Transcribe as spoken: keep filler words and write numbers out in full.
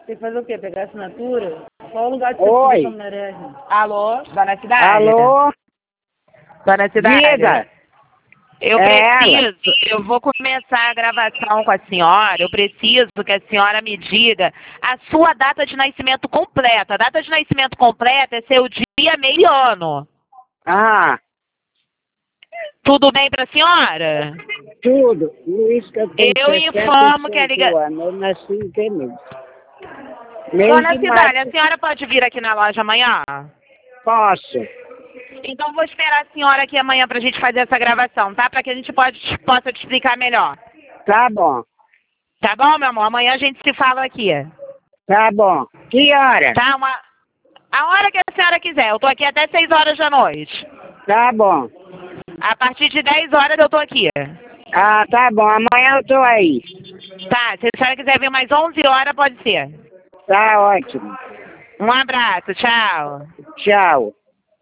Você faz o quê? Pegar assinatura? Qual o lugar de Oi. você Alô, dona Cidade? Alô? Dona Cidade? Diga. Eu É preciso, eu vou começar a gravação com a senhora, eu preciso que a senhora me diga a sua data de nascimento completa. A data de nascimento completa é seu dia, mês e ano. Ah, Tudo bem para a senhora? tudo. Luiz, que eu tenho Eu informo que a liga... anos. Eu nasci em que mês? Mês Dona de Cidade, a março. senhora pode vir aqui na loja amanhã? Posso. Então vou esperar a senhora aqui amanhã pra gente fazer essa gravação, tá? Pra que a gente pode, possa te explicar melhor. Tá bom. Tá bom, meu amor? Amanhã a gente se fala aqui. Tá bom. Que hora? Tá? Uma... A hora que a senhora quiser. Eu tô aqui até seis horas da noite. Tá bom. A partir de dez horas eu tô aqui. Ah, tá bom. Amanhã eu tô aí. Tá, se a senhora quiser vir mais onze horas, pode ser. Tá ótimo. Um abraço, tchau. Tchau.